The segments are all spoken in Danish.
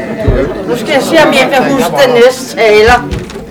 Nu skal jeg se, om jeg kan huske den næste taler.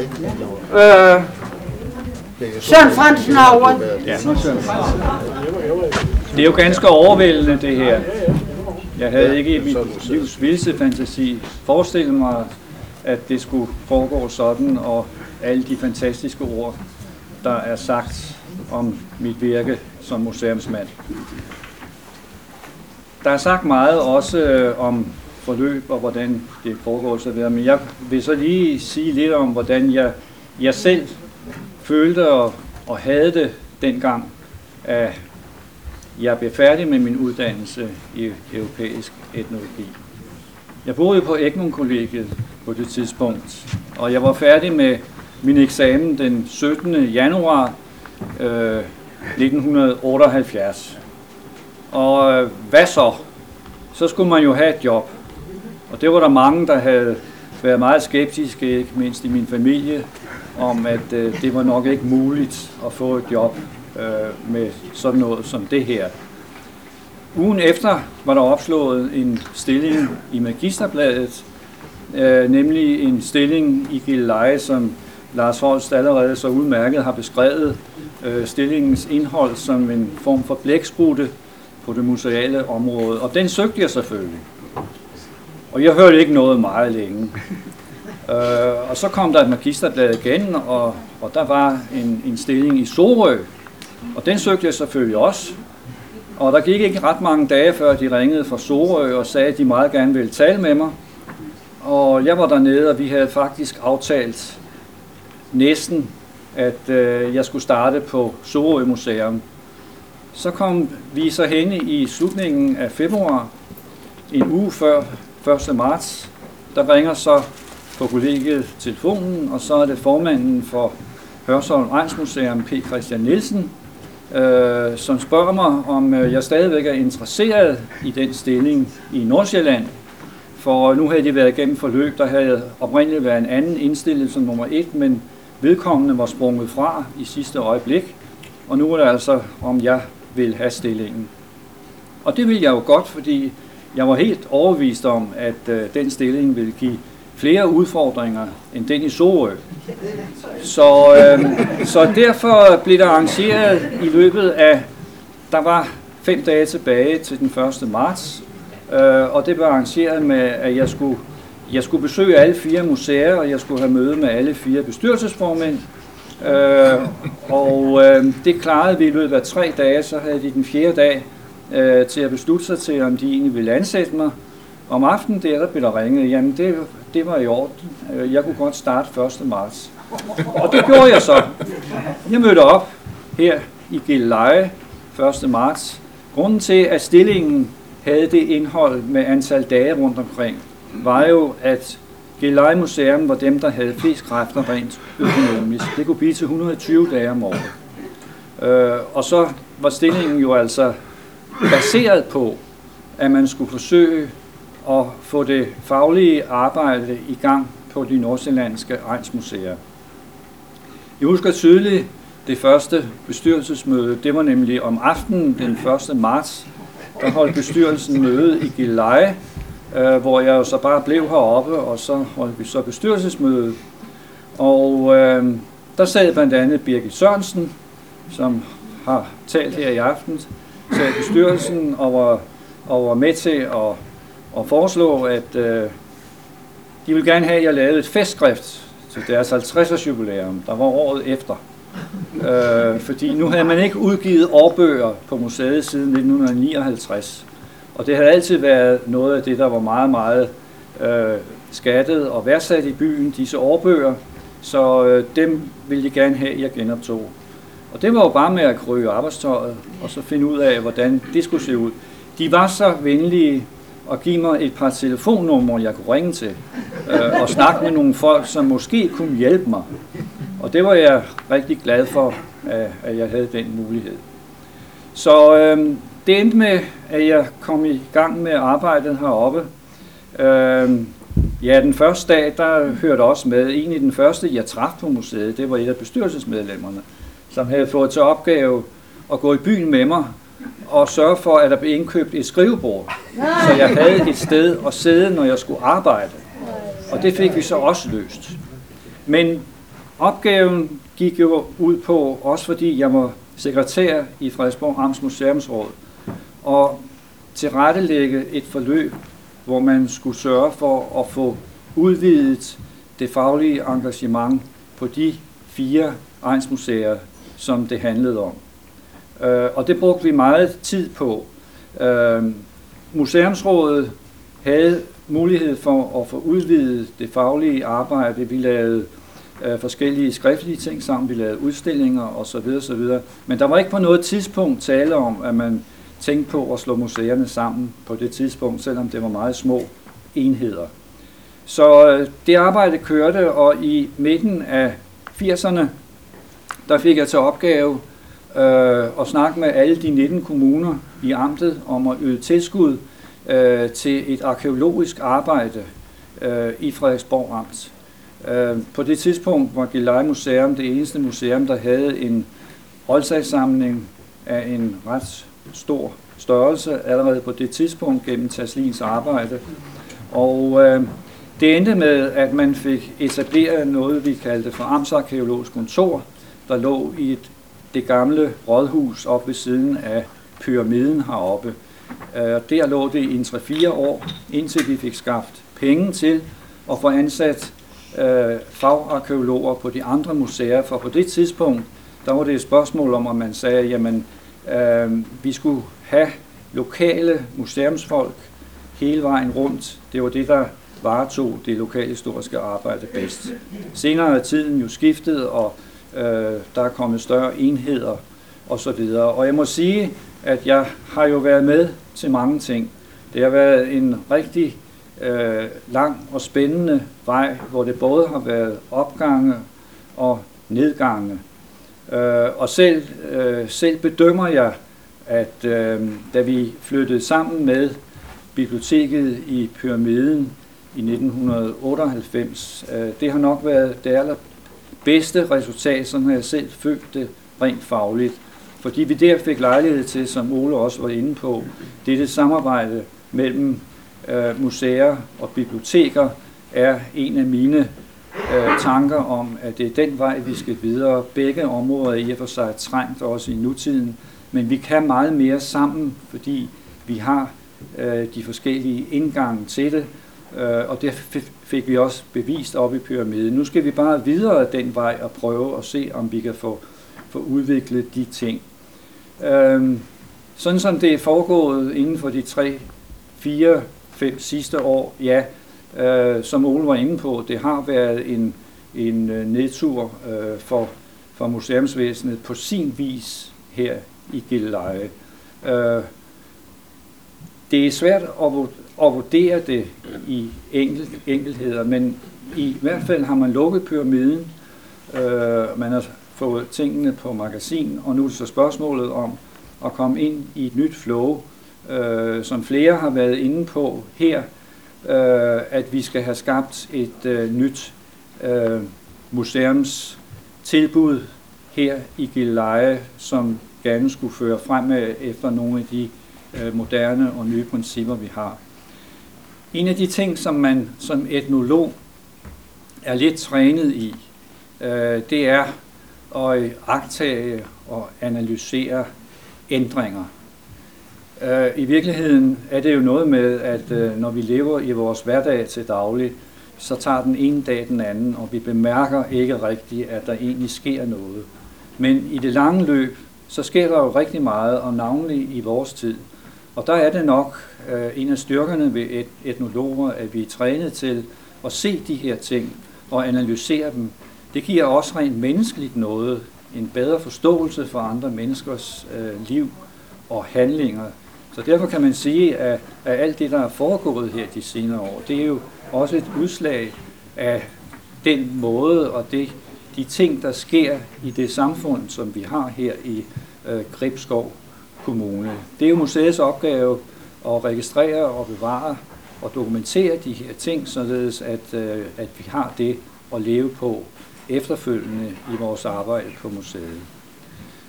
Søren Fransen har ordet. Ja. Det er jo ganske overvældende, det her. Jeg havde ikke i mit livs vildeste fantasi forestillet mig, at det skulle foregå sådan, og alle de fantastiske ord, der er sagt om mit virke som museumsmand. Der er sagt meget også om forløb og hvordan det foregår så videre, men jeg vil så lige sige lidt om, hvordan jeg selv følte og havde det dengang, at jeg blev færdig med min uddannelse i europæisk etnologi. Jeg boede på Egmont-kollegiet på det tidspunkt, og jeg var færdig med min eksamen den 17. januar 1978. Og hvad så? Så skulle man jo have et job. Og det var der mange, der havde været meget skeptiske, ikke mindst i min familie, om at det var nok ikke muligt at få et job med sådan noget som det her. Ugen efter var der opslået en stilling i Magisterbladet, nemlig en stilling i Gilleleje, som Lars Holst allerede så udmærket har beskrevet stillingens indhold som en form for blæksprutte på det museale område. Og den søgte jeg selvfølgelig. Og jeg hørte ikke noget meget længe. Og så kom der et Magisterblad igen, og der var en stilling i Sorø. Og den søgte jeg selvfølgelig også. Og der gik ikke ret mange dage, før de ringede fra Sorø og sagde, at de meget gerne ville tale med mig. Og jeg var dernede, og vi havde faktisk aftalt næsten, at jeg skulle starte på Sorø Museum. Så kom vi så hen i slutningen af februar, en uge før 1. marts. Der ringer så på kollegiet telefonen, og så er det formanden for Hørsholm Egnsmuseum, P. Christian Nielsen, som spørger mig, om jeg stadigvæk er interesseret i den stilling i Nordsjælland. For nu havde de været igennem forløb, der havde oprindeligt været en anden indstillet som nummer 1, men vedkommende var sprunget fra i sidste øjeblik, og nu er det altså, om jeg vil have stillingen. Og det ville jeg jo godt, fordi jeg var helt overbevist om, at den stilling ville give flere udfordringer end den i Sorø. Så derfor blev der arrangeret i løbet af, der var 5 dage tilbage til den 1. marts, og det blev arrangeret med, at jeg skulle besøge alle 4 museer, og jeg skulle have møde med alle 4 bestyrelsesformænd. Det klarede vi i løbet af 3 dage, så havde de den 4. dag til at beslutte sig til, om de egentlig ville ansætte mig. Om aftenen der blev der ringet, jamen det var i orden. Jeg kunne godt starte 1. marts. Og det gjorde jeg så. Jeg mødte op her i Gilleleje 1. marts. Grunden til, at stillingen havde det indhold med antal dage rundt omkring, var jo, at Gilleleje Museum var dem, der havde flest kræfter rent økonomisk. Det kunne blive til 120 dage om året. Og så var stillingen jo altså baseret på, at man skulle forsøge at få det faglige arbejde i gang på de nordsjællandske egnsmuseer. Jeg husker tydeligt det første bestyrelsesmøde. Det var nemlig om aftenen den 1. marts. Der holdt bestyrelsen møde i Gilleleje, hvor jeg jo så bare blev heroppe, og så holdt vi så bestyrelsesmøde. Og der sad blandt andet Birgit Sørensen, som har talt her i aften, til bestyrelsen og var med til at foreslå, at de ville gerne have, at jeg lavede et festskrift til deres 50-års jubilæum, der var året efter. Fordi nu havde man ikke udgivet årbøger på museet siden 1959. Og det havde altid været noget af det, der var meget, meget skattet og værdsat i byen, disse årbøger. Så dem ville de gerne have, at jeg genoptog. Og det var jo bare med at krybe arbejdstøjet, og så finde ud af, hvordan det skulle se ud. De var så venlige at give mig et par telefonnumre, jeg kunne ringe til, og snakke med nogle folk, som måske kunne hjælpe mig. Og det var jeg rigtig glad for, at jeg havde den mulighed. Så det endte med, at jeg kom i gang med arbejdet heroppe. Den første dag, der hørte også med. Egentlig den første, jeg traf på museet, det var et af bestyrelsesmedlemmerne, som havde fået til opgave at gå i byen med mig at sørge for, at der blev indkøbt et skrivebord, så jeg havde et sted at sidde, når jeg skulle arbejde. Og det fik vi så også løst. Men opgaven gik jo ud på, også fordi jeg var sekretær i Frederiksborg Amts Museumsråd, og tilrettelægge et forløb, hvor man skulle sørge for at få udvidet det faglige engagement på de 4 egnsmuseer, som det handlede om. Og det brugte vi meget tid på. Museumsrådet havde mulighed for at få udvidet det faglige arbejde. Vi lavede forskellige skriftlige ting sammen, vi lavede udstillinger osv. osv. Men der var ikke på noget tidspunkt tale om, at man tænkte på at slå museerne sammen på det tidspunkt, selvom det var meget små enheder. Så det arbejde kørte, og i midten af 80'erne, der fik jeg til opgave at snakke med alle de 19 kommuner i amtet om at yde tilskud til et arkæologisk arbejde i Frederiksborg Amt. På det tidspunkt var Gilleleje Museum det eneste museum, der havde en oldsagssamling af en ret stor størrelse allerede på det tidspunkt gennem Taslins arbejde. Og det endte med, at man fik etableret noget, vi kaldte for Amtsarkæologisk Kontor, der lå i det gamle rådhus op ved siden af pyramiden heroppe. Der lå det i en 3-4 år, indtil vi fik skaffet penge til at få ansat fagarkæologer på de andre museer, for på det tidspunkt, der var det et spørgsmål om, at man sagde, jamen, vi skulle have lokale museumsfolk hele vejen rundt. Det var det, der varetog det lokalhistoriske arbejde bedst. Senere er tiden jo skiftet, og der er kommet større enheder osv. Og jeg må sige, at jeg har jo været med til mange ting. Det har været en rigtig lang og spændende vej, hvor det både har været opgange og nedgange. Og selv bedømmer jeg, at da vi flyttede sammen med biblioteket i pyramiden i 1998, det har nok været det allerbedste resultat, sådan har jeg selv følt det rent fagligt. Fordi vi der fik lejlighed til, som Ole også var inde på, dette samarbejde mellem museer og biblioteker er en af mine tanker om, at det er den vej, vi skal videre. Begge områder er i og for sig trængt også i nutiden, men vi kan meget mere sammen, fordi vi har de forskellige indgange til det, og det fik vi også bevist op i pyramiden. Nu skal vi bare videre af den vej og prøve at se, om vi kan få udviklet de ting. Sådan som det er foregået inden for de 3, 4, 5 sidste år, ja, som Ole var inde på, det har været en nedtur for museumsvæsenet på sin vis her i Gilleleje. Det er svært at vurdere det i enkeltheder, men i hvert fald har man lukket pyramiden, man har fået tingene på magasin, og nu er det så spørgsmålet om at komme ind i et nyt flow, som flere har været inde på her, at vi skal have skabt et nyt museumstilbud her i Gilleleje, som gerne skulle føre fremad efter nogle af de moderne og nye principper, vi har. En af de ting, som man som etnolog er lidt trænet i, det er at iagttage og analysere ændringer. I virkeligheden er det jo noget med, at når vi lever i vores hverdag til daglig, så tager den ene dag den anden, og vi bemærker ikke rigtigt, at der egentlig sker noget. Men i det lange løb, så sker der jo rigtig meget, og navnlig i vores tid. Og der er det nok en af styrkerne ved etnologer, at vi er trænet til at se de her ting og analysere dem. Det giver også rent menneskeligt noget, en bedre forståelse for andre menneskers liv og handlinger. Så derfor kan man sige, at alt det, der er foregået her de senere år, det er jo også et udslag af den måde og de ting, der sker i det samfund, som vi har her i Gribskov Kommune. Det er jo museets opgave at registrere og bevare og dokumentere de her ting, således at vi har det at leve på efterfølgende i vores arbejde på museet.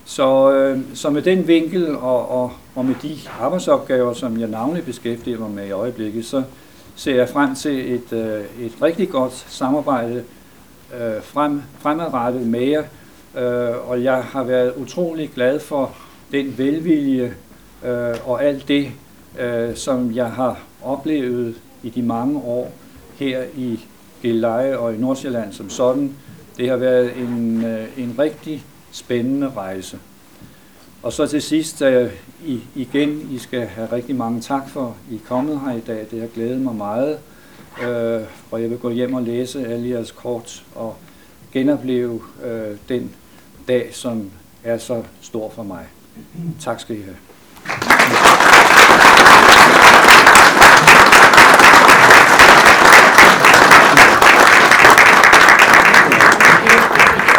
Så med den vinkel og med de arbejdsopgaver, som jeg navnlig beskæftiger mig med i øjeblikket, så ser jeg frem til et rigtig godt samarbejde fremadrettet med jer. Og jeg har været utrolig glad for den velvilje og alt det, som jeg har oplevet i de mange år her i Gilleleje og i Nordsjælland som sådan. Det har været en rigtig spændende rejse. Og så til sidst, igen, I skal have rigtig mange tak for, I er kommet her i dag. Det har glædet mig meget. Og jeg vil gå hjem og læse alle jeres kort og genopleve den dag, som er så stor for mig. Tak skal I have.